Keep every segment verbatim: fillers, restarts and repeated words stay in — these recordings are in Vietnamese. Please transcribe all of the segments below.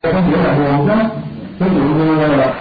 có nghĩa là buồn đó. Ví dụ như là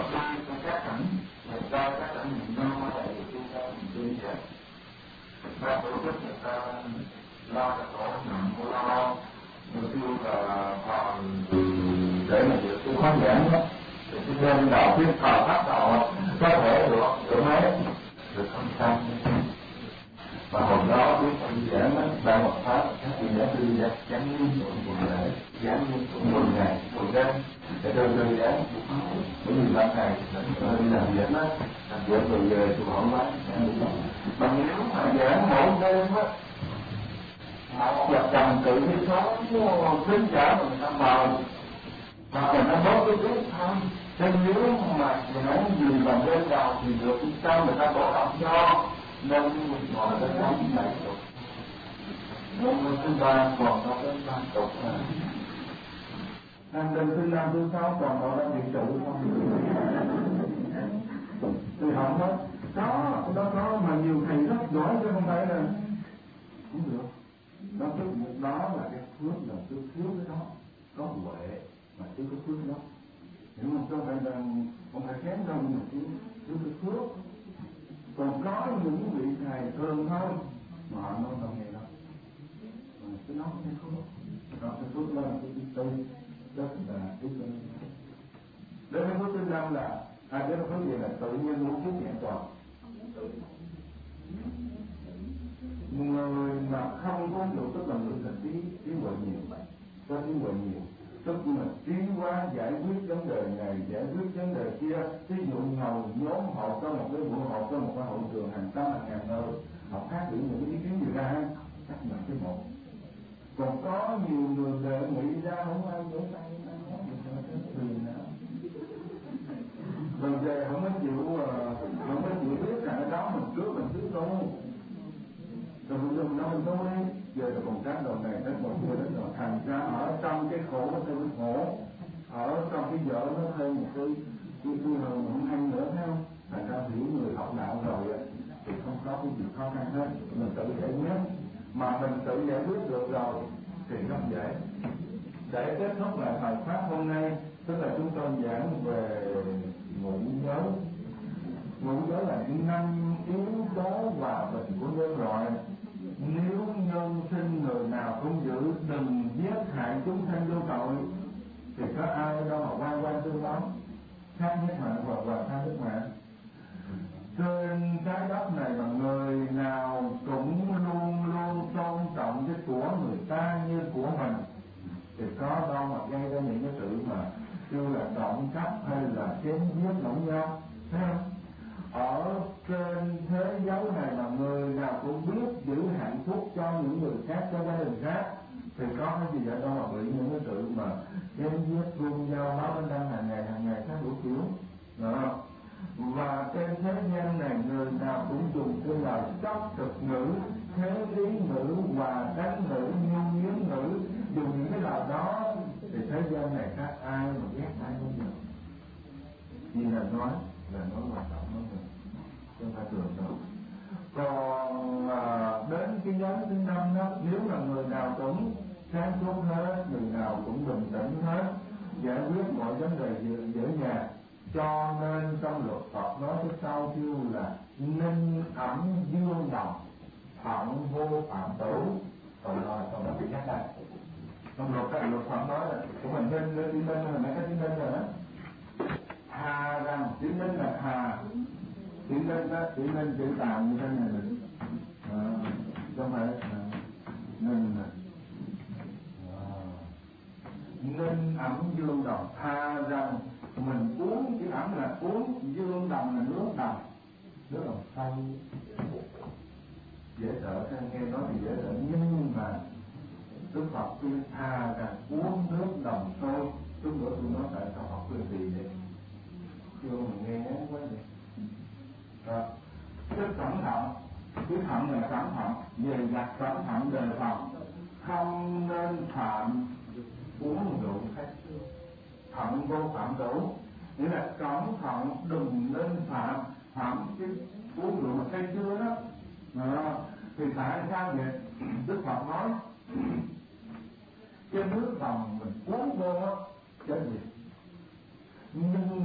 ba tổ chức người ta lo cho tổ nặng của lo người kêu là còn để mà việc tôi khoan giảng đó thì cái bên đầu phía thờ pháp đầu có thể được được mấy được không xong mà hồi đó biết ông giảng đó ba một pháp các vị đã đưa ra giảng liên tục một lễ giảng liên tục mười ngày mười đêm để đưa đưa giảng bởi vì ban ngày tôi đi làm việc đó làm việc rồi về tôi hỏi quá mà nếu mà giảng mỗi đêm á một là trầm tự cái số tính trả mà người ta mời mà người ta bớt cái biết thôi thế nếu mà giảng gì bằng đêm đầu thì được sao người ta bỏ động cho nên mình gọi là tám bảy chục năm thứ ba còn có đến ba chục năm đêm thứ năm thứ sáu còn có đến điện trụ không thì không hết đó đó đó mà nhiều thầy rất giỏi chứ không phải là không được đó tức đó là cái phước là cái phước cái đó có huệ mà chứ có phước đó nếu mà không phải là không phải kém đâu mà chứ chứ cái phước còn có những vị thầy thường thôi mà họ nói đâu nghe đâu cái nó cái phước đó cái phước đó là cái tư rất là cái tư đến cái phước thứ năm là à đến cái phước gì là tự nhiên muốn phước nhẹ toàn người mà không có được tức là người là trí trí huệ nhiều có trí huệ nhiều tức là trí quá giải quyết vấn đề này giải quyết vấn đề kia ví dụ ngồi nhóm họp trong một cái buổi họp trong một cái hội trường hàng trăm hàng ngàn nơi họ phát biểu những ý kiến gì ra chắc là cái một còn có nhiều người đề nghị ra không ai vỗ tay nói gì nữa rồi về không có chịu không có chịu biết là cái đó mình trước mình trước đâu rồi mình dùng nó mình nói giờ là còn các đầu này đến một người đến rồi thành ra ở trong cái khổ nó thêm cái khổ ở trong cái vợ nó thêm một cái cái cái hờn không hay nữa thấy không thành ra hiểu người học đạo rồi thì không có cái gì khó khăn hết mình tự giải quyết mà mình tự giải quyết được rồi thì rất dễ để kết thúc lại bài pháp hôm nay tức là chúng tôi giảng về ngũ giới ngũ giới là những năm yếu tố hòa bình của nhân loại nếu nhân sinh người nào không giữ đừng giết hại chúng sanh vô tội thì có ai đâu mà quan quan tương báo khác nhất mạng và hòa tha nhất mạng trên trái đất này mà người nào cũng luôn luôn tôn trọng cái của người ta như của mình thì có đâu mà gây ra những cái sự mà kêu là trộm cắp hay là chém giết lẫn nhau thấy không ở trên thế giới này mà người nào cũng biết giữ hạnh phúc cho những người khác cho gia đình khác thì có cái gì ở đâu mà bị những cái sự mà chém giết luôn nhau máu bên đăng hàng ngày hàng ngày khác đủ kiểu đó. Và trên thế gian này người nào cũng dùng cái lời chót thực ngữ thế lý ngữ và đánh ngữ nhu nhuyễn ngữ dùng những cái lời đó thì thế gian này khác ai mà ghét ai không được chỉ là nói là nói hoạt động nói được không phải tưởng đâu. Còn à, đến cái nhóm thứ năm đó nếu là người nào cũng sáng suốt hết người nào cũng bình tĩnh hết giải quyết mọi vấn đề dễ dàng cho nên trong luật Phật nói cái sau kêu là ninh ẩm dương đồng phạm vô phạm tử còn rồi còn nó bị nhắc đây trong luật cái luật Phật nói là của mình ninh lên tiếng ninh là mấy cái tiếng ninh rồi đó hà rằng tiếng ninh là hà tiếng ninh đó tiếng ninh chữ tạm như thế này mình à, không phải à, ninh là ninh ẩm dương đồng hà rằng mình uống chữ ẩm là uống dương đồng là nước đồng nước đồng sâu dễ sợ nghe nói thì dễ sợ nhưng mà Đức Phật khuyên thà rằng uống nước đồng sôi chút nữa tôi nói tại sao Phật khuyên gì vậy chưa mình nghe ngán quá vậy đó rất cẩn thận cái thận là cẩn thận về giặt cẩn thận đề phòng không nên phạm uống rượu khách thận vô phạm tử nghĩa là cẩn thận đừng nên phạm phạm cái uống rượu mà say chưa đó à, thì tại sao vậy Đức Phật nói cái nước đồng mình uống vô á chết gì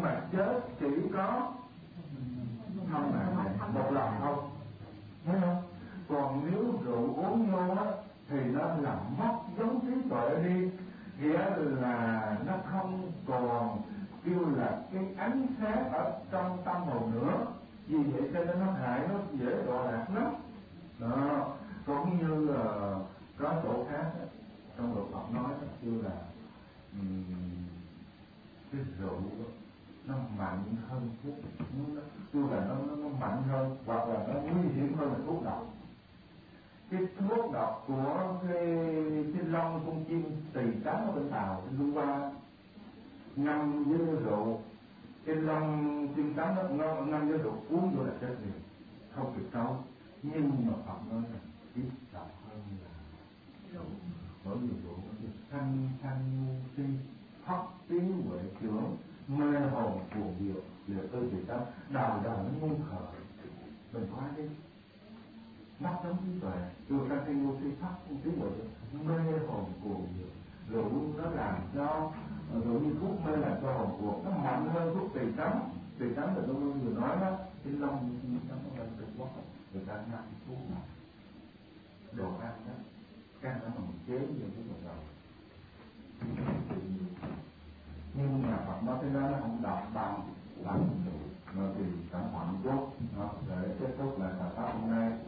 mà chết chỉ có không này một lần thôi, thấy không? Còn nếu rượu uống vô á thì nó làm mất giống trí tuệ đi, nghĩa là nó không còn kêu là cái ánh sáng ở trong tâm hồn nữa, vì vậy cho nên nó hại, nó dễ đọa lạc lắm đó. Cũng như là có chỗ khác trong luật Phật nói kêu là um, cái rượu nó mạnh hơn thuốc, nó kêu là nó, nó, nó mạnh hơn hoặc là nó nguy hiểm hơn là thuốc độc. Cái thuốc độc của cái cái lông con chim tỳ trắng ở bên Tàu trên Trung Hoa ngâm với rượu, cái lông chim trắng đó nó ngâm với rượu uống vô là chết liền, không kịp đâu. Nhưng mà Phật nói là ít độc hơn là rượu, bởi vì rượu nó được thanh thanh ngu si, hấp tiếng huệ trưởng, mê hồn cuồng diệu, liệt tư thì đó đầu đầu nó ngu khờ, mình quá đi mất giống trí tuệ, từ thanh thanh ngu si hấp tiếng huệ mê hồn cuồng diệu. Rượu nó làm cho rượu như thuốc mê làm cho hồn cuồng, nó mạnh hơn thuốc tỳ trắng. Tỳ trắng là tôi vừa nói đó, cái lông tỳ trắng nó lên cực quá, người ta ngâm thuốc này đồ ăn đó, cái ăn đó mà mình chế vô cái đầu đầu. Nhưng mà Phật nói cái đó nó không đọc bằng bằng mà thì cẩn thận chút đó, để kết thúc lại bài pháp hôm nay.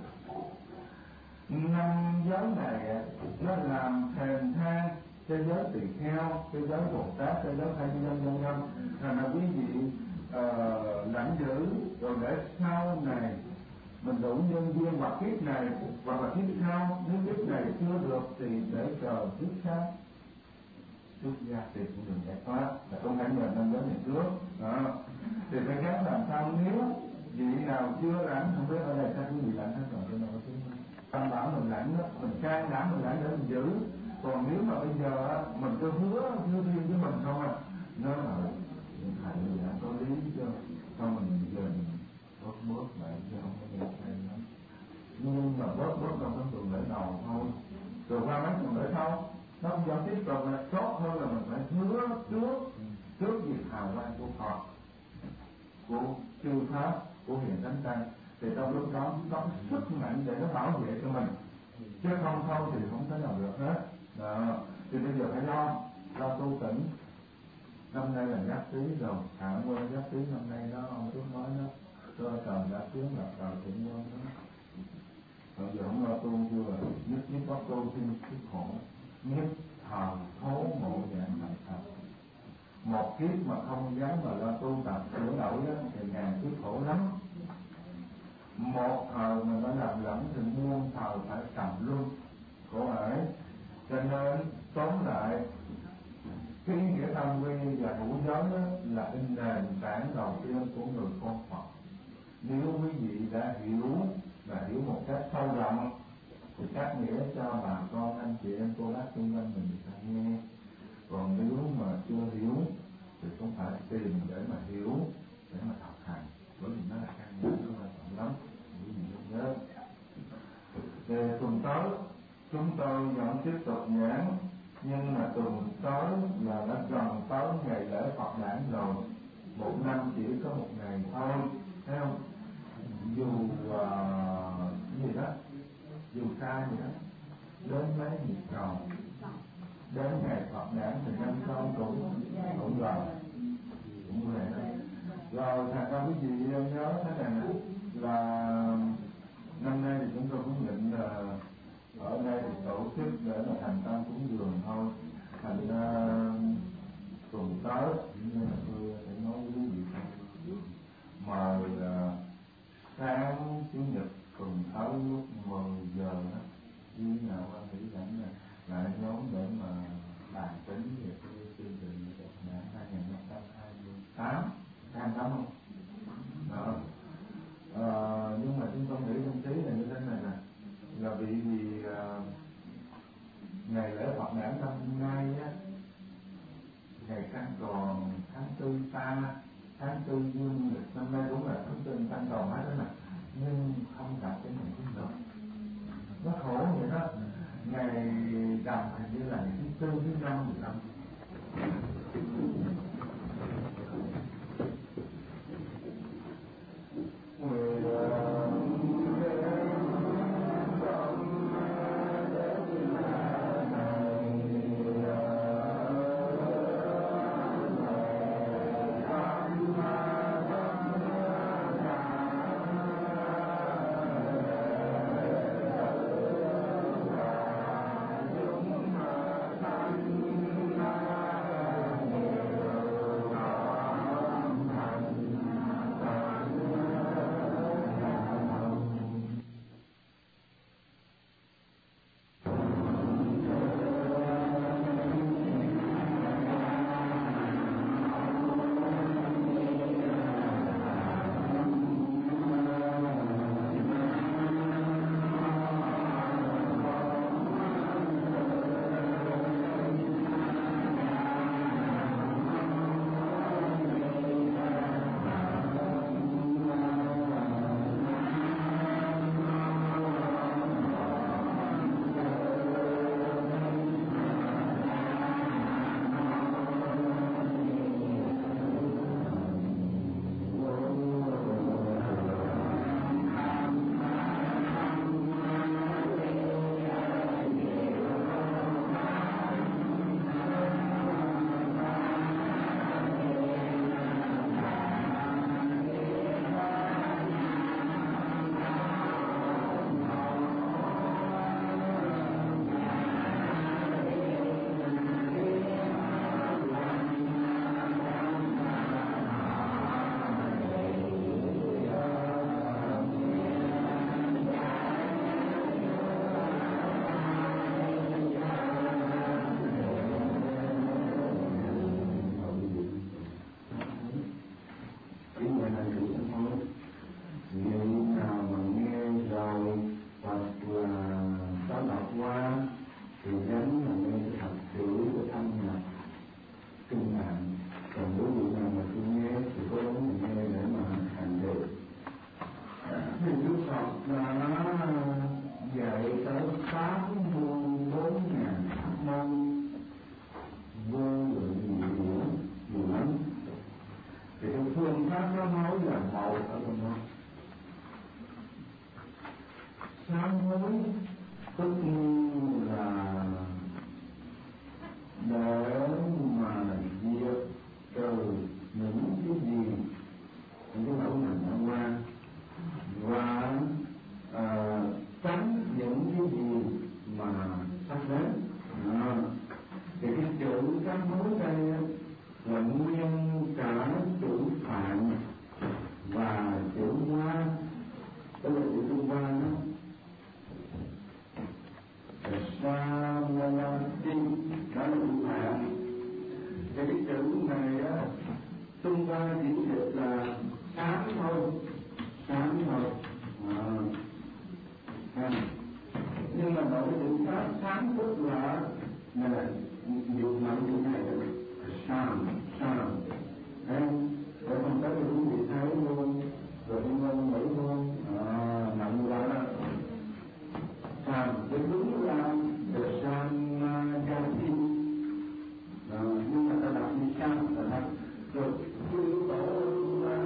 Năm giới này nó làm thèm than thế giới tỳ kheo, thế giới Bồ Tát, thế giới Thanh Nhân Nhân Nhân, thành là quý vị uh, lãnh giữ rồi để sau này mình đủ nhân duyên hoặc kiếp này hoặc là kiếp sau, nếu kiếp này chưa được thì để chờ kiếp sau xuất gia thì cũng đừng giải thoát, là không hãy nhờ năm giới này trước đó. Thì phải gắng làm sao, nếu vị nào chưa lãnh, không biết ở đây các quý vị lãnh hết rồi, cho nên có tiếng tâm bảo mình lãnh đó, mình can đảm mình lãnh để mình giữ. Còn nếu mà bây giờ mình cứ hứa hứa riêng với mình không à, nó là thầy đã có lý cho không, mình giờ mình bớt bớt lại chứ không có được hay lắm. Nhưng mà bớt bớt trong cái tuần lễ đầu thôi, rồi qua mấy tuần lễ sau nó không giao tiếp còn là tốt hơn là mình phải hứa trước trước việc hào quang của Phật, của chư Pháp, của Hiền Thánh Tăng, thì trong lúc đó có sức mạnh để nó bảo vệ cho mình, chứ không thôi thì không thể nào được hết đó. Thì bây giờ phải lo lo tu tỉnh. Năm nay là Giáp Tý rồi, Hạ Nguyên Giáp Tý năm nay đó, ông trước nói đó, cơ trời đã tiến là trời thịnh quân đó. Bây giờ không lo tu chưa, nhất nhất có tu thêm cái khổ, nhất thờ thố mộ dạng thành thật. Một kiếp mà không gắn mà lo tu tập sửa đổi đó, thì ngàn kiếp khổ lắm. Một thời mà nó làm lẫn thì muôn thời phải cầm luôn khổ ải. Cho nên tóm lại cái ý nghĩa tam quy và ngũ giới là cái nền tảng đầu tiên của người con Phật. Nếu quý vị đã hiểu và hiểu một cách sâu rộng thì các nghĩa cho bà con anh chị em cô bác xung quanh mình phải nghe. Còn nếu mà chưa hiểu thì cũng phải tìm để mà hiểu, để mà thực hành, bởi vì nó là căn bản rất là trọng lắm. Quý vị nhớ. Về tuần tới chúng tôi vẫn tiếp tục giảng, nhưng mà tuần tới là đã gần tới ngày lễ Phật đản rồi, một năm chỉ có một ngày thôi, thấy không? Dù uh, cái gì đó, dù xa gì đó, đến mấy nhịp cầu, đến ngày Phật đản thì năm sau cũng cũng rồi, cũng vậy đó. Rồi thật ra quý vị nhớ thế này nè, là năm nay thì chúng tôi cũng định là ở đây thì tổ chức để mà thành tâm cúng dường thôi. Thành ra tuần tới như là tôi sẽ nói với quý vị mời uh, sáng chủ nhật tuần tới lúc mười giờ đó, với nhà quan hỷ dẫn lại nhóm để mà bàn tính về cái chương trình của năm hai nghìn không trăm hai mươi tám, hai mươi tám không? Đó. À, nhưng mà chúng tôi nghĩ trong trí là như thế này nè, là vì vì uh, ngày lễ Phật đản năm nay á, ngày Trăng Tròn tháng tư ta, tháng tư dương lịch năm nay đúng là tháng tư Trăng Tròn hết đó nè, nhưng không gặp cái ngày thứ năm, nó khổ vậy đó. Ngày rằm hình như là ngày thứ tư thứ năm mười năm, nguyên cả chữ Phạn và chữ Hoa, đó là chữ Trung Hoa đó. Sa La Tin đó là chữ Phạn. Cái cái chữ này á, Trung Hoa chỉ dịch là sáng thôi, sáng thôi. À. À. Nhưng mà nói chữ sáng, sáng tức là này là nhiều lắm chữ này là sáng, sáng. Em, để không tới thì quý vị thấy luôn, rồi đi ngôn ngữ luôn, à, nặng quá đó. Sáng, cái đúng là để sang gia tin. À, nhưng mà ta đọc như sáng là thật. Rồi, cái yếu tố là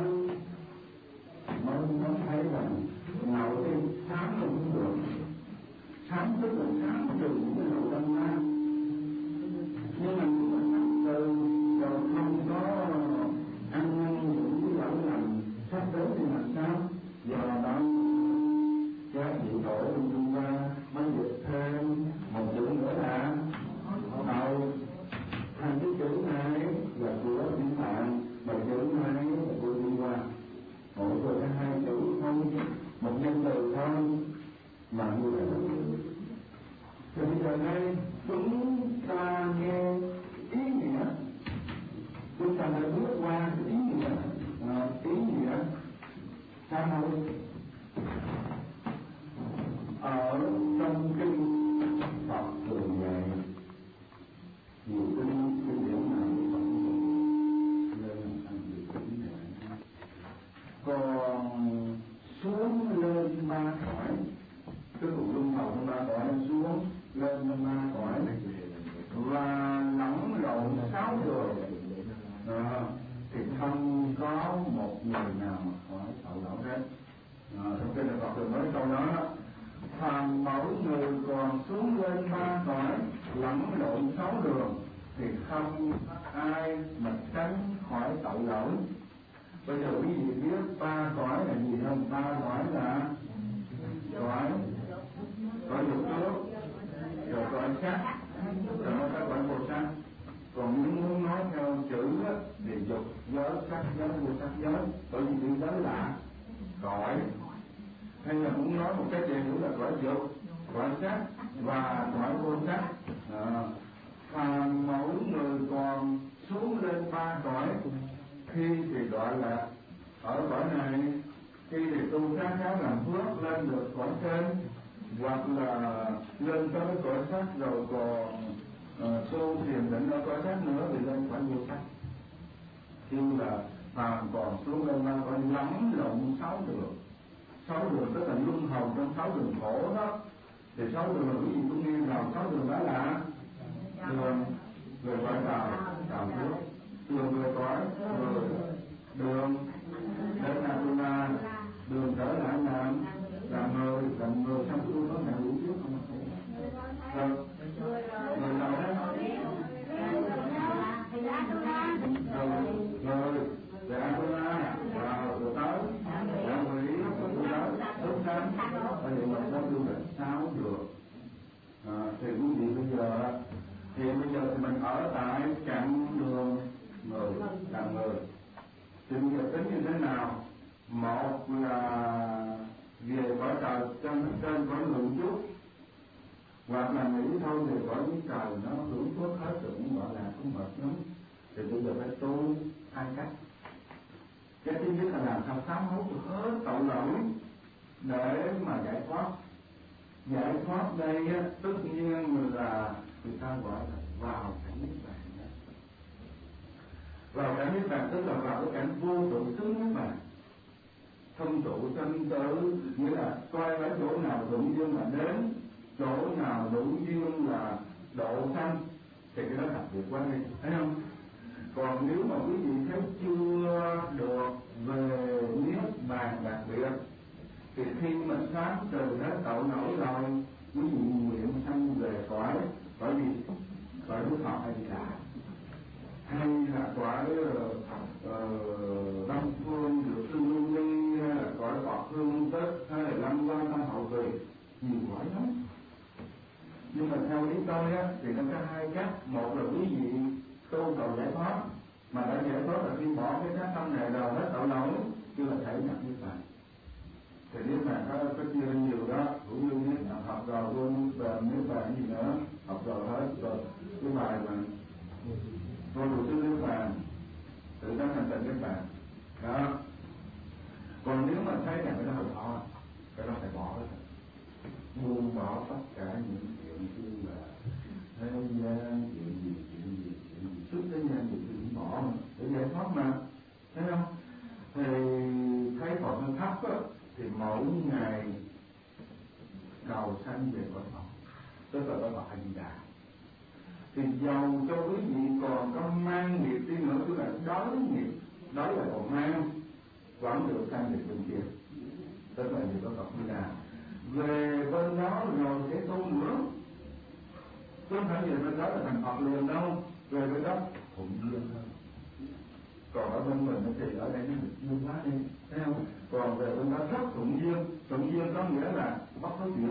mới thấy rằng nào tên sáng không được. Sáng tức là sáng từ những cái lộ tâm ma. Nhưng mà nếu mà sáng từ rồi không có ăn năn những cái lỗi lầm sắp đến thì làm sao? Do đó các vị tổ trong Trung Hoa mới dịch thêm một chữ nữa là đầu. Thành cái chữ này là của Chữ Phạn, và chữ này là của Trung Hoa. Mỗi người có hai chữ thôi, một nhân từ thôi mà như vậy. Thì bây giờ đây chúng ta nghe ý nghĩa, chúng ta đã bước qua ý nghĩa, à, ý nghĩa sao đâu ở trong kinh Phật thường dạy nhiều kinh kinh điển nào cũng lên thành điều chỉnh này. Còn xuống lên ba cõi, cái cuộc luân hồi trong ba cõi xuống lên ba cõi và lẫn lộn sáu đường, à, thì không có một người nào mà khỏi tội lỗi hết. Trong kinh là Phật thường nói câu đó: phàm mỗi người còn xuống lên ba cõi lẫn lộn sáu đường thì không có ai mà tránh khỏi tội lỗi. Bây giờ quý vị biết ba cõi là gì không? Ba cõi là cõi cõi dục trước, rồi cõi sắc, rồi nó có cõi vô sắc. Còn nếu muốn nói theo chữ á, thì dục giới, sắc giới, vô sắc giới, bởi vì chữ giới là cõi. Hay là muốn nói một cái gì nữa là cõi dục, cõi sắc và cõi vô sắc. À, và mỗi người còn xuống lên ba cõi, khi thì gọi là ở cõi này, khi thì tu khá khá làm phước lên được cõi trên, hoặc là lên tới cõi sắc rồi còn uh, tu thiền định ở cõi sắc nữa thì lên cõi vô sắc. Nhưng là phàm còn xuống lên ba cõi lẫn lộn sáu đường. Sáu đường tức là luân hồi trong sáu đường khổ đó. Thì sáu đường là quý vị cũng nghe vào, sáu đường đó là đường về cõi đạo, đạo trước, đường về cõi người, đường đến Atula, đường trở lại làm làm người, làm người xong tu có ngày ngủ trước không? Rồi, người nào đấy? Rồi, rồi, về Atula, vào rồi tới, đạo quỷ, rồi tới, tốt xanh, bây giờ mình có tu được sáu đường. À, thì quý vị bây giờ thì bây giờ thì mình ở tại chặng đường người, làm người. Thì bây giờ tính như thế nào? Một là về cõi trời trên trên cõi người chút, hoặc là nghĩ thôi thì cõi dưới trời nó hưởng phước hết rồi cũng gọi là cũng mệt lắm. Thì bây giờ phải tu hai cách. Cái thứ nhất là làm sao sám hối hết tội lỗi để mà giải thoát. Giải thoát đây á, tất nhiên là người ta gọi là vào cảnh niết bàn. Vào cảnh niết bàn tức là vào cái cảnh vô tự xứ niết bàn, không trụ sanh tử, nghĩa là coi ở chỗ nào đủ duyên là đến, chỗ nào đủ duyên là độ sanh, thì cái đó đặc biệt quá đi, thấy không? Còn nếu mà quý vị thấy chưa được về niết bàn đặc biệt, thì khi mà sáng từ hết tội lỗi rồi, quý vị nguyện sanh về cõi cõi gì? Cõi Đức Phật hay là hay là cõi Đông Phương được Sư Lưu Ly, hay là cõi Phật Hương Tích, hay là Lâm Quan Tam Hậu Tùy, nhiều cõi lắm. Nhưng mà theo ý tôi á, thì nó có hai cách. Một là quý vị tu cầu giải thoát, mà đã giải thoát là khi bỏ cái xác thân này rồi hết tội lỗi, chứ là thể nhập niết bàn. Thì niết bàn có có chia lên nhiều đó, cũng như niết học rồi vô niết bàn, niết bàn gì nữa, học rồi hết rồi cái bài mà vô đủ thứ niết bàn, tự tánh thành tịnh niết bàn đó. Còn nếu mà thấy rằng cái đó hơi khó, cái đó phải bỏ hết, buông bỏ tất cả những chuyện như là thế gian, chuyện gì chuyện gì chuyện gì trước thế gian thì chuyện bỏ mà để giải thoát mà, thấy không? Thì thấy Phật nó thấp á, thì mỗi ngày cầu sanh về cõi Phật, tức là cõi Phật A Di Đà. Thì dầu cho quý vị còn có mang nghiệp đi nữa, tức là đói nghiệp, đói là còn mang, vẫn được sanh về bên kia, tức là về cõi Phật A Di Đà. Về bên đó rồi sẽ tu nữa, chứ không phải về bên đó là thành Phật liền đâu, về bên đó thuận duyên hơn. Còn ở bên mình thì ở đây nó được duyên quá đi, thấy không? Còn về bên đó rất thuận duyên, thuận duyên có nghĩa là bất có chuyện,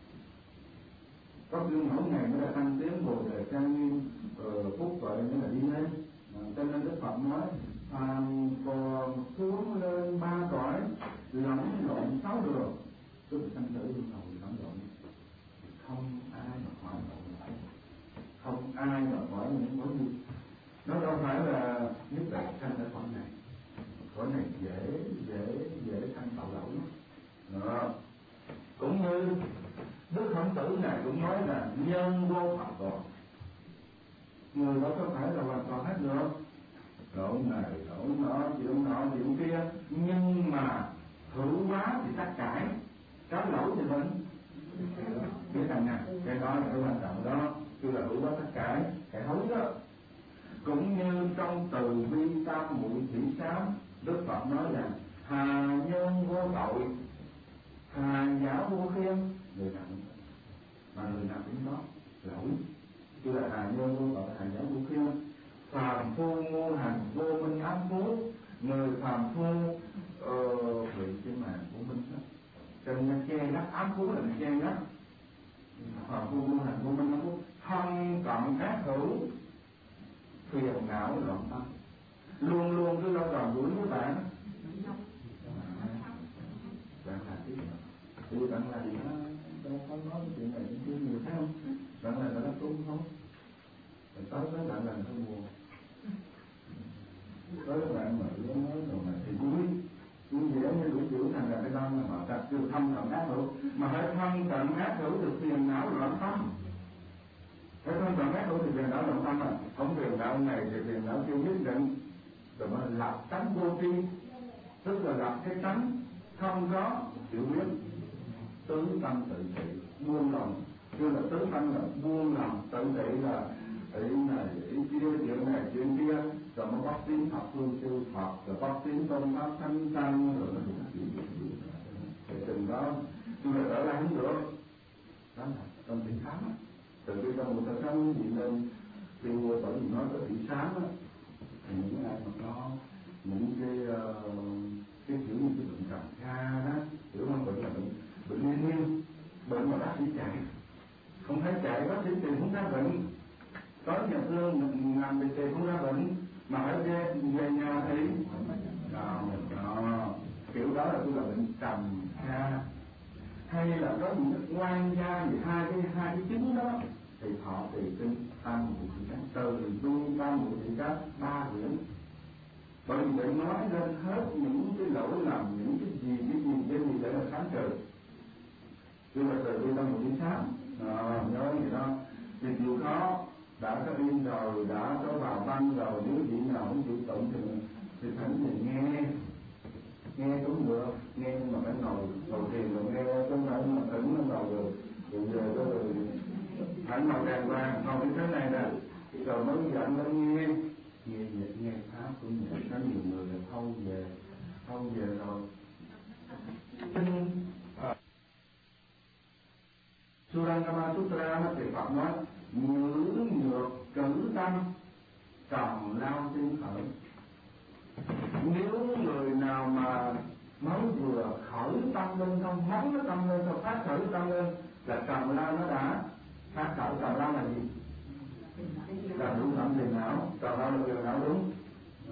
có duyên mỗi ngày mới là tăng tiến bồ đề trang nghiêm, phúc vậy mới là đi lên. Cho nên Đức Phật nói phàm còn xuống lên ba cõi, lẫn lộn sáu đường, tức là sanh tử luân hồi lẫn lộn, không ai mà khỏi lộn, không ai mà khỏi những mối gì. Nó đâu phải là nhất định sanh ở cõi này, cõi này dễ dễ dễ sanh tội lỗi đó. Cũng như Đức Khổng Tử này cũng nói là nhân vô Phật còn, người đó có phải là hoàn toàn hết được, lỗi này lỗi nọ chuyện nọ chuyện kia, nhưng mà hữu quá thì tất cải, có lỗi thì mình biết rằng nè, cái đó là cái quan trọng đó, tức là hữu quá tất cải, cái hối đó. Cũng như trong Từ Bi Tam Muội Thủy Sám, Đức Phật nói là hà nhân vô tội, hà giả vô khiên, người nào mà người nào cũng có lỗi, tức là hà nhân vô tội, hà giả vô khiên. Phàm phu ngu hành vô minh ám phú, người phàm phu uh, bị cái màn của minh đó, cho nên nó che lấp, ám phú là nó che lấp. Phàm phu ngu hành vô minh ám phú, thân cận ác hữu, phiền não loạn tâm, luôn luôn cứ lo đòn đuổi với bạn, bạn là cái gì? Thì bạn là gì đó, đâu có nói chuyện này chuyện kia nhiều, thấy không? Bạn là nó tu không? Rồi tới với bạn là hơi buồn, tới với bạn mà nó nói rồi mà thì vui, vui vẻ như đủ kiểu thành là cái đó mà họ đặt được thâm cận ác hữu, mà hãy thâm cận ác hữu được phiền não loạn tâm. Cái thân cận ác hữu thì phiền não loạn tâm à, không phiền não này thì phiền não chưa nhất định, rồi mà lập tánh vô tri, tức là lập cái tánh không có chịu biết, tứ tâm tự trị, buông lòng, chưa là tứ tâm là buông lòng tự trị là ý này ý kia chuyện này chuyện kia, rồi mới bắt tiếng Phật phương sư Phật, rồi bắt tiếng tôn pháp thánh tăng, rồi nó được chuyện gì thì từng đó tôi là trở lại không được đó là trong thị sáng á. Từ khi trong một thời sáng gì lên thì bởi vì nói tới thị sáng á, thì những ai mà có những cái uh, cái kiểu như cái bệnh trầm kha đó, hiểu không, bệnh là bệnh bệnh liên miên, bệnh mà bác sĩ chạy không thấy chạy, bác sĩ tìm không ra bệnh, tới nhà thương nằm bị tìm không ra bệnh, mà phải về về nhà thì đó, đó. Kiểu đó là tôi là bệnh trầm kha. Hay là có những cái quan gia gì hai cái hai cái chứng đó thì họ tùy kinh tam muội thị các, từ bi tam muội thị các ba quyển, bởi vì để nói lên hết những cái lỗi lầm, những cái gì cái gì cái gì để là sáng trừ, chứ là từ bi tam muội thị sáng à, nhớ gì đó thì chịu khó, đã có in rồi, đã có vào băng rồi, nếu vị nào không chịu tụng thì thì thỉnh thì nghe nghe cũng được, nghe nhưng mà phải ngồi ngồi thiền rồi nghe, không phải mà thỉnh nó ngồi rồi rồi về đó rồi phải ngồi đàng hoàng, ngồi như thế này nè, rồi mới dẫn nó nghe nghe nghe, nghe pháp cũng vậy. Có nhiều người là thâu về thâu về rồi kinh Surangama Sutra thì Phật nói ngữ nhược cử tâm trầm lao tinh khởi. Nếu người nào mà mới vừa khởi tâm lên không, móng nó tâm lên không, phát khởi tâm lên là trầm lao nó đã phát khởi. Trầm lao là gì? Là đủ thẩm phiền não, trầm lao là phiền não đúng.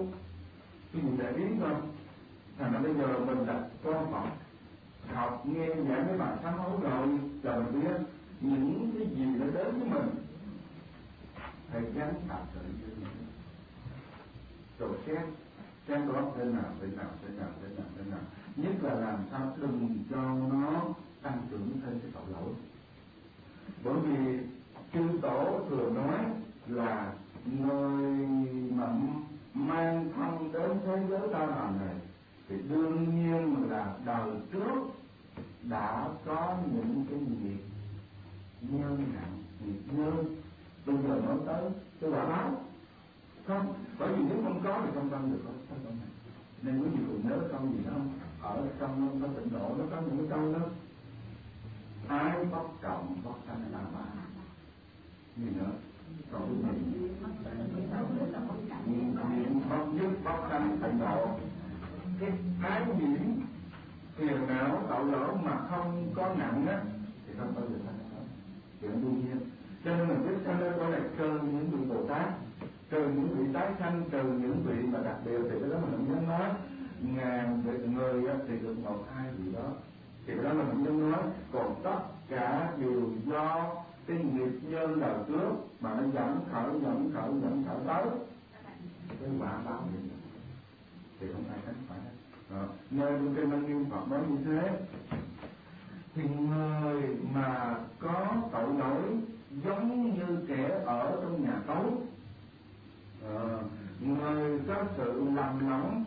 đâu, cái gì để ý không? Thành ra bây giờ mình đặt con Phật học nghe giảng mấy bài sám hối rồi là mình biết những cái gì nó đến với mình phải gắn tạo sự với mình, rồi xét xem có thế nào thế nào thế nào thế nào thế nào, nhất là làm sao đừng cho nó tăng trưởng thêm cái tội lỗi. Bởi vì chư tổ thường nói là người mà mang thân đến thế giới ta làm này thì đương nhiên là đời trước đã có những cái nghiệp nhân nặng, nghiệp nhân, bây giờ nói tới cái quả báo không, bởi vì nếu không có thì không tăng được có cái câu này. Nên quý vị cùng nhớ câu gì đó không? Ở trong nó tịnh độ nó có những cái câu đó: ái bất trọng bất sanh là ba. Gì nữa? Còn cái gì? Niệm bất dứt bất sanh tịnh độ. Cái ái nhiễm phiền não tội lỗi mà không có nặng á thì không bao giờ sanh nữa. Chuyện đương nhiên. Cho nên mình biết sanh lên đó là trừ những vị Bồ Tát, trừ những vị tái sanh, trừ những vị mà đặc biệt thì cái đó mình không dám nói. Ngàn vị người thì được một hai vị đó thì cái đó mình không dám nói. Còn tất cả đều do cái nghiệp nhân đời trước mà nó dẫn khởi dẫn khởi dẫn khởi tới cái quả báo này thì không ai tránh phải. À, nên cái Minh Nghiêm Phật nói như thế thì người mà có tội lỗi giống như kẻ ở trong nhà tối, à, người có sự lầm lẫn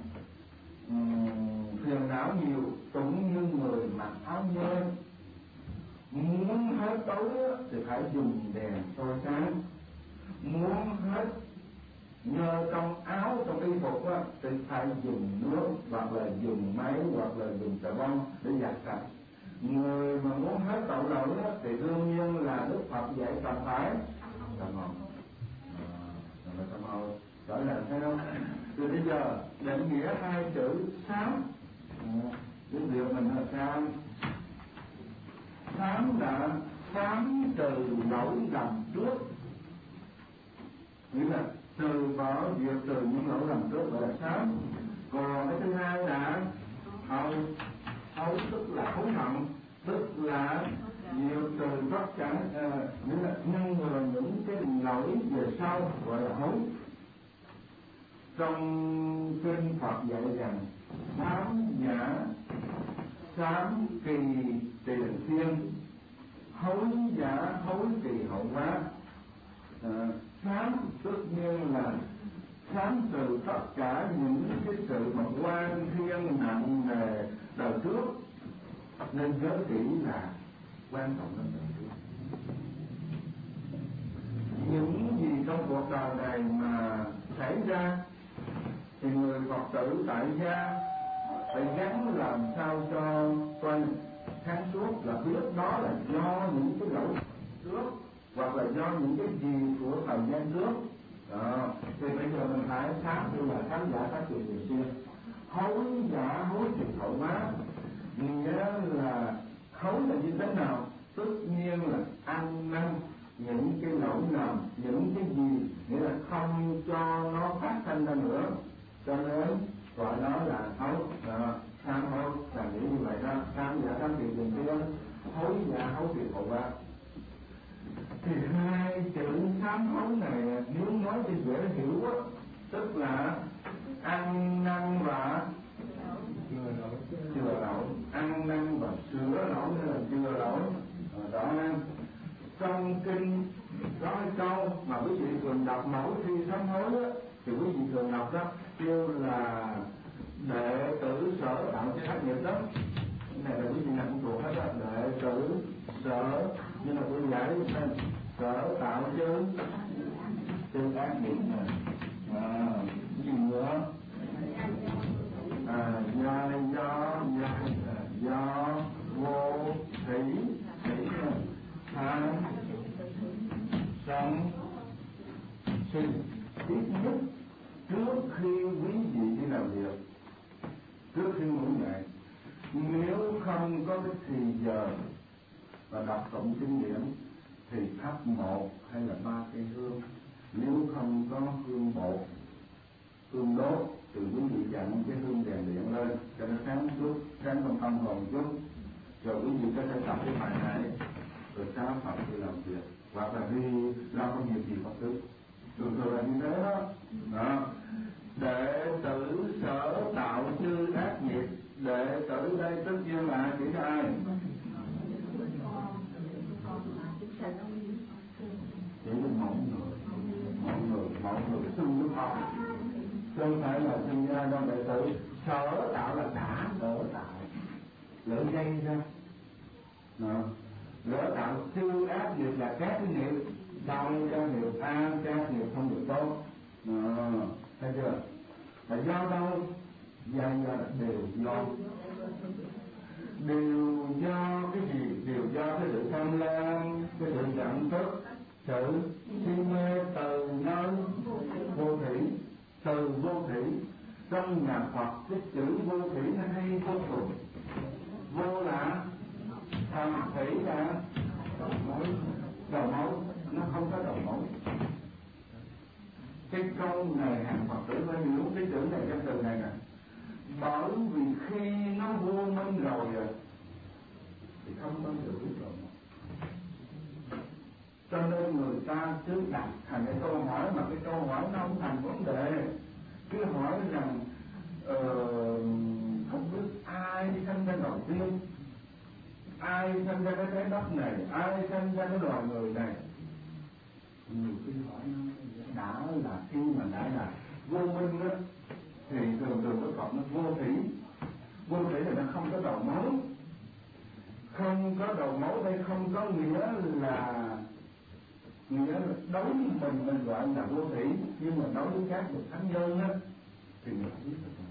phiền não nhiều cũng như người mặc áo nhơ, muốn hết tối thì phải dùng đèn soi sáng, muốn hết nhơ trong áo trong y phục á thì phải dùng nước hoặc là dùng máy hoặc là dùng xà bông để giặt sạch. Người mà muốn hết tội lỗi á thì đương nhiên là Đức Phật dạy cần phải cầm hồn, là cầm hồn trở lại thấy không? Từ bây giờ định nghĩa hai chữ sám, cái việc mình là sao? Sám là sám trừ lỗi lầm trước, nghĩa là trừ bỏ việc trừ những lỗi lầm trước gọi là sám. Còn cái thứ hai là hậu, hậu tức là hối hận, tức là nhiều trừ tất cả, à, nghĩa là ngăn ngừa những cái lỗi về sau gọi là hối. Trong kinh Phật dạy rằng sám giả sám kỳ tiền thiên, hối giả hối kỳ hậu hóa. À, sám tất nhiên là sám trừ tất cả những cái sự mà quan thiên nặng nề đời trước, nên nhớ kỹ là quan trọng hơn đời trước. Những gì trong cuộc đời này mà xảy ra thì người Phật tử tại gia phải gắng làm sao cho coi sáng suốt là biết đó là do những cái lỗi trước hoặc là do những cái gì của thời gian trước. Đó. Thì bây giờ mình phải sám như là sám giả phát triển người xưa, hối giả hối thì hậu hóa, nghĩa là hối là như thế nào? Tất nhiên là ăn năn những cái lỗi lầm, những cái gì nghĩa là không cho nó phát sinh ra nữa, cho nên gọi nó là hối. Sám hối là nghĩa như vậy đó. Sám giả sám tiền tiền kia, hối giả hối thì hậu hóa. Thì hai chữ sám hối này nếu nói thì dễ hiểu á, tức là ăn năn và chừa lỗi, ăn năn và sửa lỗi hay là chừa lỗi. Đó nên trong kinh có cái câu mà quý vị thường đọc mỗi khi sám hối á, thì quý vị thường đọc đó kêu là đệ tử sở tạo cho thất nghiệp đó. Cái này là quý vị nằm thuộc hết đó, đệ tử sở, nhưng mà tôi giải thêm sở tạo chứ tư ác nghiệp này. À, gì nữa? À, do do do do vô thủy thủy tham sân si. Ít nhất trước khi quý vị đi làm việc, trước khi ngủ dậy, nếu không có cái thì giờ và đọc tụng kinh điển thì thắp một hay là ba cây hương, nếu không có hương bột hương đốt từ quý vị dặn cái hương đèn điện lên cho nó sáng chút, sáng trong tâm hồn chút, rồi quý vị có thể tập cái bài này, rồi sáng Phật đi làm việc hoặc là đi lo công việc gì Phật tử, thường thường là như thế đó. Đó. Đệ tử sở tạo chư ác nghiệp. Đệ tử đây tất nhiên là chỉ cho ai? Chỉ là mẫu người, mẫu người, mẫu người xưng với họ, chứ không phải là xưng ra đâu. Đệ tử sở tạo là đã sở tạo, lỡ dây ra. Đó. Lỡ tạo chư ác nghiệp là các cái nghiệp trong các nghiệp an, các nghiệp không được tốt. Đó. Thấy chưa? Là do đâu? Do đều do đều do cái gì? Đều do cái sự tham lam, cái sự giận tức, sự si mê từ nơi vô thủy, từ vô thủy. Trong nhà Phật cái chữ vô thủy nó hay vô cùng. Vô là thầm, thủy là đầu mối, đầu mối nó không có đầu mối. Cái câu này hàng Phật tử phải hiểu cái chữ này trong từ này nè. Bởi vì khi nó vô minh rồi thì không có được biết rồi. Cho nên người ta cứ đặt thành cái câu hỏi mà cái câu hỏi nó không thành vấn đề. Cứ hỏi rằng uh, không biết ai sinh ra đầu tiên, ai sinh ra cái trái đất này, ai sinh ra cái loài người này. Nhiều khi hỏi nó đã là khi mà đã là vô minh đó, thì thường thường cái Phật nó vô thủy. Vô thủy là nó không có đầu mối. Không có đầu mối đây không có nghĩa là nghĩa là đối với mình mình gọi là vô thủy, nhưng mà đối với các bậc thánh nhân á thì mình không biết là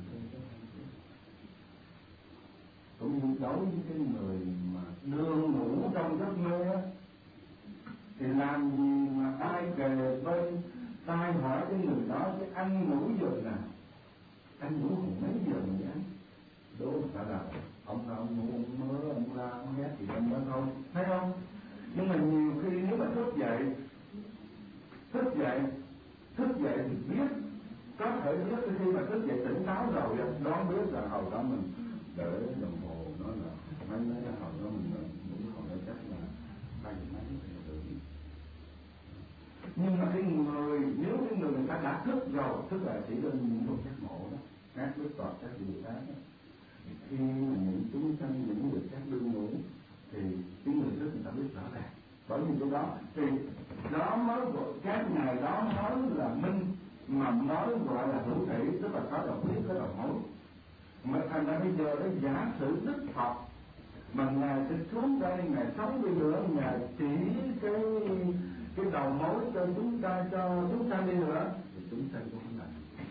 cũng như đối với cái người mà nương ngủ trong giấc mơ á, thì làm gì mà ai kề bên tai hỏi cái người đó chứ anh ngủ giờ nào, anh ngủ hồi mấy giờ vậy anh? Đó phải là ông là ông ngủ ông mơ ông la ông ghét thì ông đó thôi, thấy không? Nhưng mà nhiều khi nếu mà thức dậy thức dậy thức dậy thì biết, có thể biết khi mà thức dậy tỉnh táo rồi đoán biết là hồi đó mình để đồng hồ nó là mấy mấy cái hồi đó mình ngủ hồi đó chắc là ba giờ mấy thì tự nhiên. Nhưng mà cái người nếu cái người người ta đã thức rồi, tức là chỉ đơn những một giác ngộ đó, các đức Phật các vị khác đó, khi mà những chúng sanh những người khác đương ngủ thì cái người thức người ta biết rõ ràng. Bởi vì cái đó thì đó mới gọi các ngày đó mới là minh, mà mới gọi là hữu thủy, tức là có đầu biết có đầu mối. Mà thành ra bây giờ đó giả sử Đức Phật mà ngài sẽ xuống đây ngài sống đi nữa, ngài chỉ cái cái đầu mối cho chúng ta, cho chúng ta đi nữa thì chúng ta cũng không làm.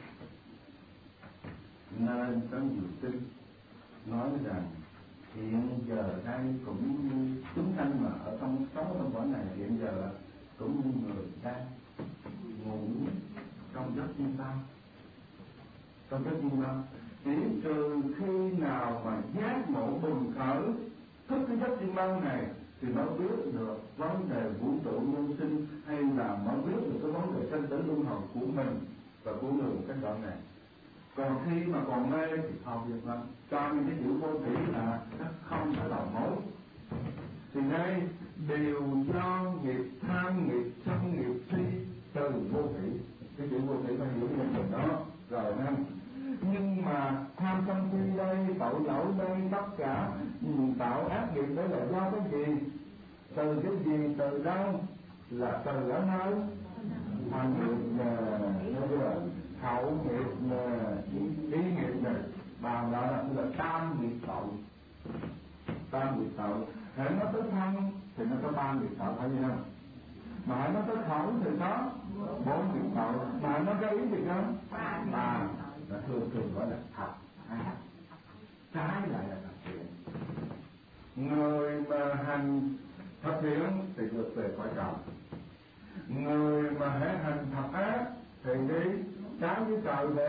Nên có nhiều kinh nói rằng hiện giờ đây cũng như chúng sanh mà ở trong sống trong cõi này hiện giờ cũng như người đang ngủ trong giấc chim bao, trong giấc chim bao. Chỉ trừ khi nào mà giác ngộ bừng khởi thức cái giấc chim bao này thì mới biết được vấn đề vũ trụ nhân sinh, hay là mới biết được cái vấn đề sinh tử luân hồi của mình và của người một cái đoạn này. Còn khi mà còn mê thì không biết lắm, cho nên cái chữ vô thủy là nó không phải đầu mối. Thì đây đều do nghiệp tham, nghiệp sân, nghiệp si từ vô thủy. Cái chữ vô thủy phải hiểu cái vấn đề đó rồi ha. Nhưng mà tham sân si đây, tội lỗi đây, tất cả tạo ác nghiệp đấy là do cái gì? Từ cái gì, từ đâu? Là từ ở nơi hành nghiệp nè, hậu nghiệp nè, ý nghiệp nè, bà gọi là là tam nghiệp tội. Tam nghiệp tội. Hãy nó tới thân thì nó có ba nghiệp tội, phải không? Mà hãy nó tới khẩu thì có bốn nghiệp tội. Mà hãy nó có ý thì không? Ba. Là thường thường gọi là thật. Trái lại là thật thiện. Người mà hành thật thiện thì vượt về cõi trời. Người mà hãy hành thật ác thì đi trái với trời vậy.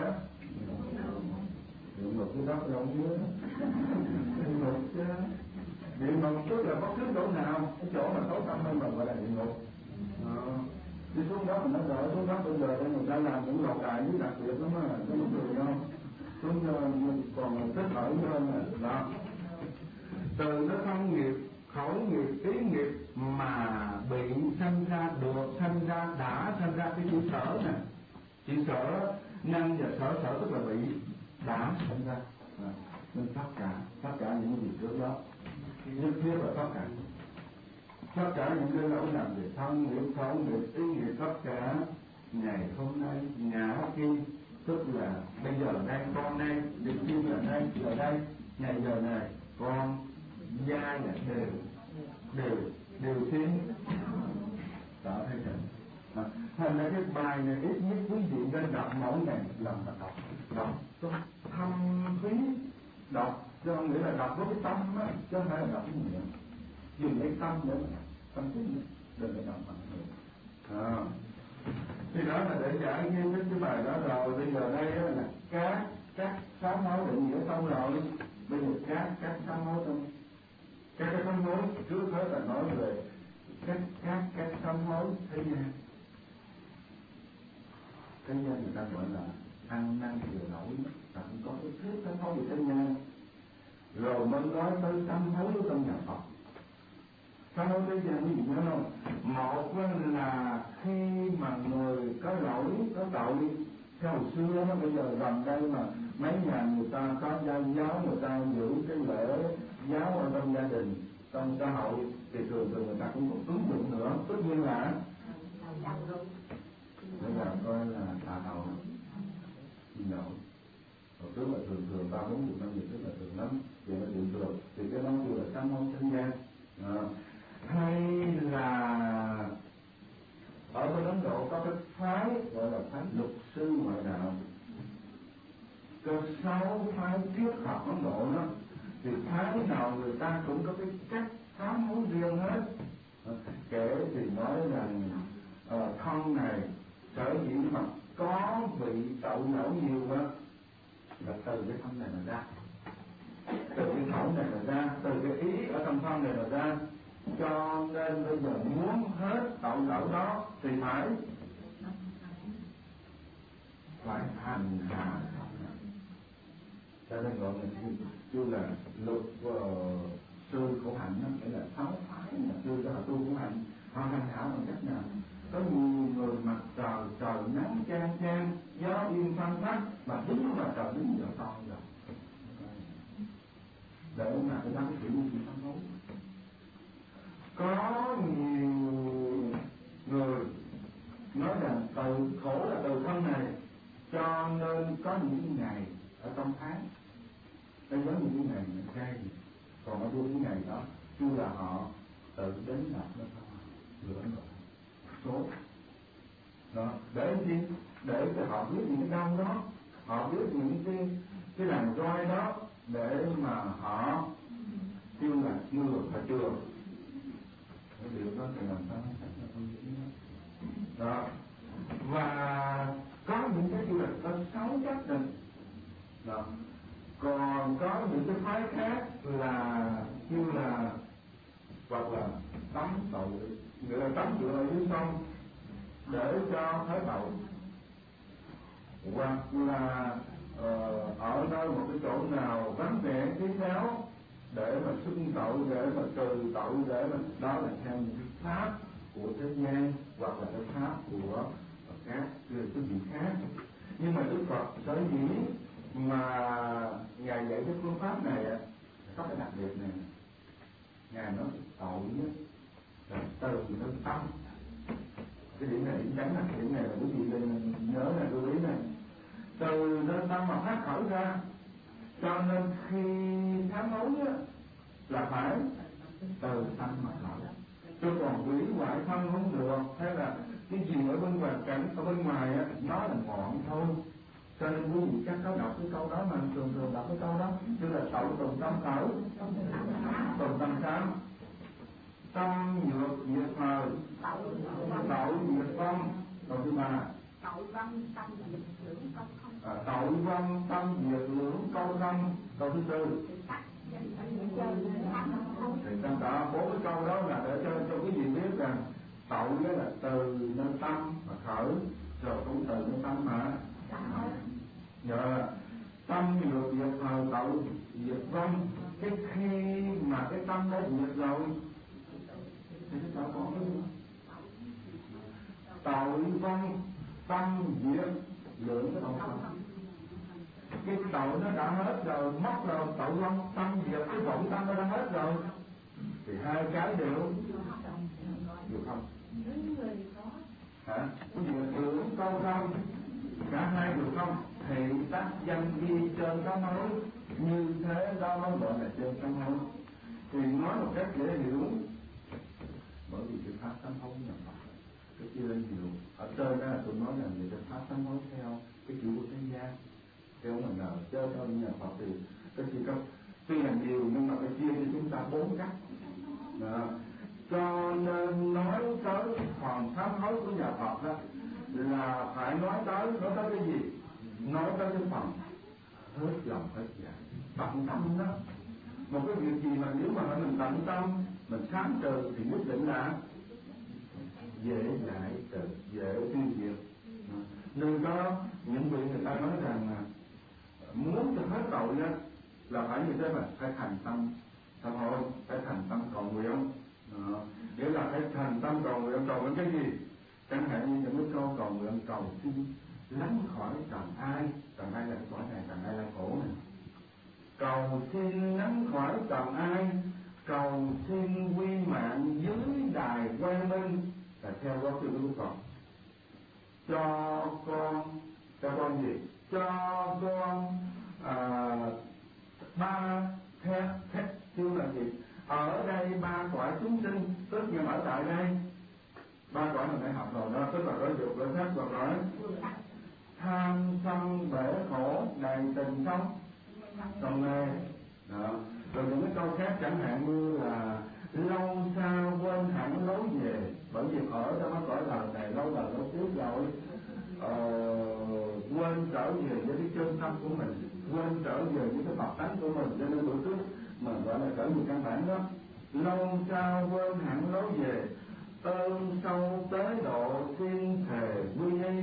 Địa ngục cái đất rộng dưới. Địa ngục chứ. Địa ngục tức là bất cứ chỗ nào, cái chỗ mà tối tăm hơn mà gọi là địa ngục. À, đi xuống đó mình nói rồi xuống đó bây giờ đây người ta làm những lò cài với đặc biệt lắm á, có một người không xuống còn thích ở hơn à đó. Từ nó thân nghiệp, khẩu nghiệp, ý nghiệp mà bị sanh ra, được sanh ra, đã sanh ra cái chữ sở nè, chữ sở năng và sở sở tức là bị đã sanh ra, à, nên tất cả tất cả những gì trước đó nhất thiết là tất cả tất cả những cái lỗi làm về thân nghiệp, khẩu nghiệp, ý nghiệp, tất cả ngày hôm nay nhà kim tức là bây giờ đây con đây định kim là đây giờ đây ngày giờ này con gia là đều đều đều tiến đó thấy chưa? À, thành ra cái bài này ít nhất quý vị nên đọc mỗi ngày làm mà đọc đọc cho thâm thúy, đọc cho nghĩa là đọc với cái tâm á, chứ không phải là đọc cái gì nữa, dùng cái tâm nữa, tâm tính đừng có đọc bằng người. À, thì đó là để giải nghiêm cái cái bài đó rồi. Bây giờ đây là các các sáu mối định nghĩa xong rồi, bây giờ các các sáu mối xong, các cái sáu mối trước hết là nói về các các các sáu mối thế gian. Thế gian người ta gọi là ăn năn chịu nổi, ta cũng có cái thứ sáu mối về thế gian, rồi mới nói tới sáu mối trong nhà Phật. Sáu mối thế gian quý vị nhớ không? Một là khi mà người có lỗi có tội, theo hồi xưa nó bây giờ gần đây mà mấy nhà người ta có gia giáo, người ta giữ cái lễ giáo ở trong gia đình, trong xã hội thì thường thường người ta cũng có ứng dụng nữa, tất nhiên là bây giờ coi là thả đầu xin lỗi. Hồi trước là thường thường ba bốn chục năm gì rất là thường lắm, thì nó chuyện thường thì cái đó kêu là sáu mối thế gian. À, hay là ở bên Ấn Độ có cái phái gọi là phái luật sư ngoại đạo, cơ sáu phái triết học Ấn Độ đó, thì phái nào người ta cũng có cái cách sám hối riêng hết. À, kể thì nói rằng uh, thân này sở dĩ mà có bị tội lỗi nhiều đó là từ cái thân này mà ra, từ cái khẩu này mà ra, từ cái ý ở trong thân này mà ra, cho nên bây giờ muốn hết tội lỗi đó thì phải phải hành hạ. Cho nên gọi là kêu là luật uh, sư khổ hạnh, nó phải là sáu phái mà sư đó là tu khổ hạnh. Họ hành hạ bằng cách nào? Có nhiều người mặt trời trời nắng chang chang, gió yên phăng phắc mà đứng mà trời đứng giờ to rồi, để mà cái đó cái kiểu như sám hối. Có nhiều người nói rằng từ khổ là từ thân này, cho nên có những ngày ở trong tháng nó giống như cái ngày mình chay, còn ở những cái ngày đó chưa là họ tự đến lập nó thôi, vừa ấn độ số đó để gì, để cho họ biết những cái đau đó, họ biết những cái cái làn roi đó, để mà họ kêu là ngừa và chừa cái điều đó thì làm sao là không dễ đó. Và có những cái kêu là có sáu giác định đó. Còn có những cái phái khác là kêu là hoặc là tắm tội, nghĩa là tắm rửa ở dưới sông để cho hết tội, hoặc là uh, ở nơi một cái chỗ nào vắng vẻ kín đáo để mà xưng tội, để mà trừ tội, để mà đó là theo những cái pháp của thế gian hoặc là cái pháp của các cái vị khác. Nhưng mà Đức Phật sở dĩ mà ngài dạy cái phương pháp này có cái đặc biệt này, ngài nói tội nhất là từ nơi tâm. Cái điểm này điểm trắng là cái điểm này là quý vị nên nhớ là lưu ý này, từ nơi tâm mà phát khởi ra, cho nên khi sám hối là phải từ tâm mà khởi, chứ còn quỷ ngoại thân không được, hay là cái gì ở bên ngoài cảnh ở bên ngoài á nó là ngọn thôi. Cho nên quý vị chắc có đọc cái câu đó mà thường thường đọc cái câu đó, tức là tội tùng tâm khởi, tùng tâm sám, tâm nhược diệt thời, tội diệt vong. Câu thứ ba tội vong tâm diệt lưỡng câu không. À, tội vong tâm diệt lưỡng câu không. Câu thứ tư thì tất cả bốn cái câu đó là để cho cho quý vị biết rằng Tậu đó là từ nơi tâm mà khởi, rồi cũng từ nơi tâm mà dạ. Tâm được diệt thời tậu diệt vong. Cái khi mà cái tâm đã diệt rồi thì cái tậu còn cái gì? Tội vong tâm diệt lượng cái tội không. Cái tội nó đã hết rồi, mất rồi, tội vong tâm diệt cái vọng tâm nó đã hết rồi, thì hai cái đều được không? Hả? Cái diệt lượng câu không? Cả hai được không? Thì tác danh ghi trên cái mối, như thế đó mới gọi là trên cái mối. Thì nói một cách dễ hiểu, bởi vì cái pháp sám hối nhà Phật cái kia lên nhiều. Ở trên đó là tôi nói là người ta pháp sám hối theo cái kiểu của thế gian, theo mình nào chơi theo nhà Phật thì cái kia có tuy là nhiều nhưng mà cái chia cho chúng ta bốn cách. Đó. Cho nên nói tới phần sám hối của nhà Phật đó là phải nói tới nói tới cái gì? Nói tới cái phần hết lòng hết dạ, tận tâm đó. Một cái việc gì mà nếu mà mình tận tâm, mình khám trừ thì nhất định là dễ giải trừ, dễ tiêu diệt. Nên có những vị người ta nói rằng là muốn cho hết tội đó là phải như thế mà phải thành tâm sám hối, phải thành tâm cầu nguyện. Đó. Nghĩa là phải thành tâm cầu nguyện. Cầu nguyện cái gì? Chẳng hạn như những cái câu cầu nguyện cầu xin lánh khỏi trần ai. Trần ai là cái cõi này, trần ai là khổ này. Cầu xin lánh khỏi trần ai, cầu xin quy mạng dưới đài quang minh, là theo đó từ lúc còn cho con cho con gì? Cho con à, ba thét thét chứ là gì? Ở đây ba cõi chúng sinh, tức nhưng ở tại đây ba cõi mình phải học rồi đó, tức là cõi dục, cõi sắc và cõi tham sân bể khổ đầy tình sống trong mê. Đó. Rồi những cái câu khác chẳng hạn như là lâu sao quên hẳn lối về, bởi vì ở trong cái cõi đời này lâu đời lâu tiếp rồi ờ, quên trở về với cái chân tâm của mình, quên trở về với cái Phật tánh của mình, cho nên bữa trước mình gọi là trở về căn bản đó. Lâu sao quên hẳn lối về, ơn sâu tế độ xin thề quy y.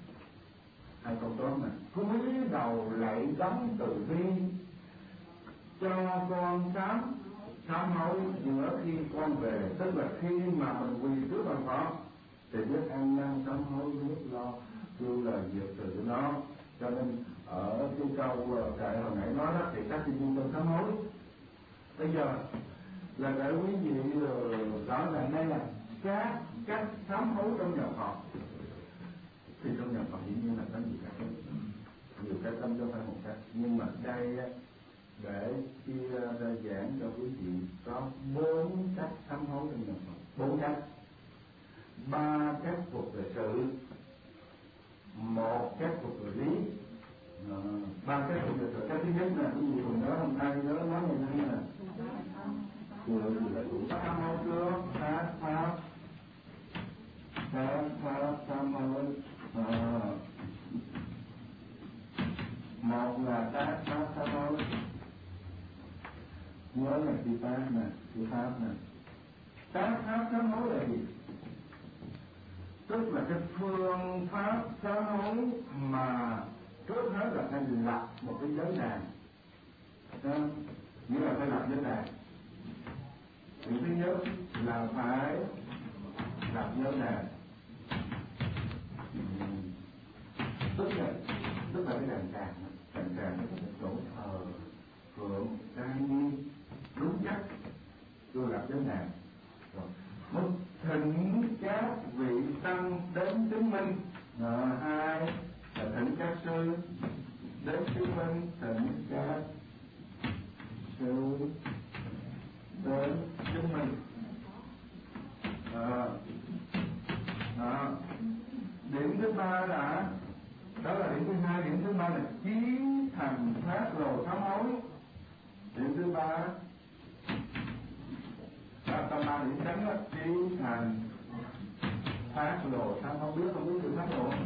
Hai câu tốt này, cúi đầu lạy đấng từ bi, cho con sám sám hối giữa khi con về, tức là khi mà mình quỳ trước bàn Phật thì biết ăn năn sám hối, biết lo kêu lời diệt trừ nó. Cho nên ở cái câu đại hồi nãy nói đó thì các chị viên trong sám hối. Bây giờ là để quý vị rõ ràng đây là các cách sám hối trong nhà Phật. Thì trong nhà Phật dĩ nhiên là có nhiều cách, nhiều cái tâm cho phải một cách, nhưng mà đây để chia ra giảng cho quý vị có bốn cách sám hối trong nhà Phật, bốn cách, ba cách thuộc về sự, một cách thuộc về lý, à, ba cách thuộc về sự. Cách thứ nhất là quý vị còn nhớ không? Ai nhớ nói như thế này nè? Vừa gì là đủ sám hối chưa? Pháp pháp pháp pháp sám hối. À, một là tác pháp sám hối, nhớ là chữ tác nè, chữ pháp nè. Tác pháp sám hối là gì? Tức là cái phương pháp sám hối mà trước hết là phải lập một cái giới đàn. Nghĩa là phải lập giới đàn. Điều thứ nhất là phải lập giới đàn. Tức là tức là cái đàn tràng, đàn tràng là một chỗ thờ phượng trang nghiêm đúng chắc, tôi lập giới đàn. Rồi mới thỉnh các vị tăng đến chứng minh. Rồi hai là thỉnh các sư đến chứng minh, thỉnh các sư đến chứng minh. À, à, điểm thứ ba là đó là điểm thứ hai. Điểm thứ ba là chí thành phát lộ sám hối. Điểm thứ ba là tâm ba điểm trắng đó, chí thành phát lộ sám hối. Biết không biết sự phát lộ?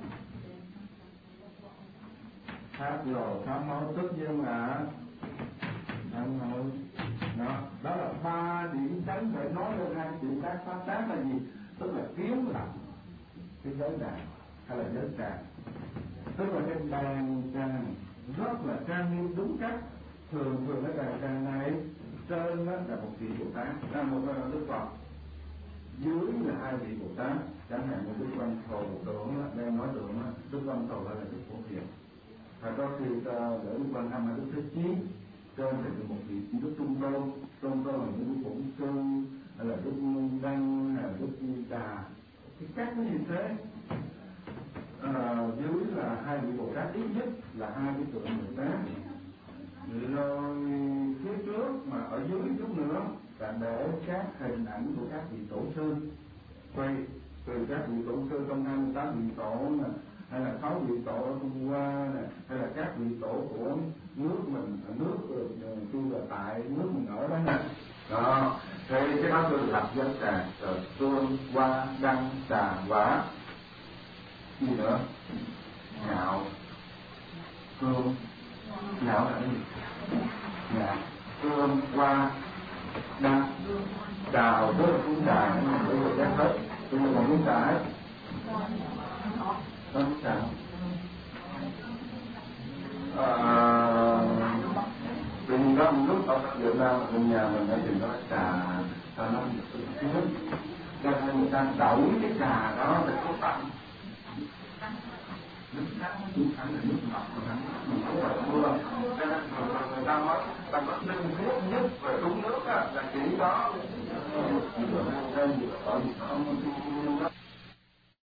Phát lộ sám hối tức nhiên là sám hối. Đó, đó là ba điểm trắng để nói lên hai chuyện tác. Pháp tác là gì? Tức là giới đàn hay là giới tràng, tức là cái đàn tràng rất là trang nghiêm đúng cách. Thường thường cái đàn tràng này trên đó là một vị Bồ Tát, là một là Đức Phật, dưới là hai vị Bồ Tát, chẳng hạn như Đức Văn Thù tượng đang nói tượng Đức Văn Thù là Đức Phổ Hiền, và có khi để Đức Văn Thăm là Đức Thế Chí, trên thì một vị Đức Trung Tôn, Trung Tôn là Đức Bổn Sư, hay là Đức Đăng, hay là Đức Đà, cái cách nó như thế. À, dưới là hai vị Bồ Tát, ít nhất là hai cái tượng Bồ Tát. Rồi phía trước mà ở dưới chút nữa là để các hình ảnh của các vị tổ sư, quay từ các vị tổ sư trong hai mươi tám vị tổ nè, hay là sáu vị tổ ở Trung Hoa nè, hay là các vị tổ của nước mình, nước tôi là tại nước mình ở đó nè. Đó, thì cái đó tôi lập dân tràng, rồi tương hoa đăng trà quả, gì nữa, ngạo, cương, ngạo là cái gì? Ngạo, cương, hoa, đăng, trào, tức là cuốn trà, bây giờ chắc hết, bây giờ còn cuốn trà hết. Đó, trà. Vì đó một lúc ở Việt Nam, ở nhà mình ở trên đó trà, ta nói thứ nhất, cho nên người ta đổi cái trà đó để có tặng. Nước trắng, nước trắng là nước ngọt, mình không phải mưa, cho nên người ta nói, ta có linh thiết nhất về uống nước á, là chỉ đó. Ở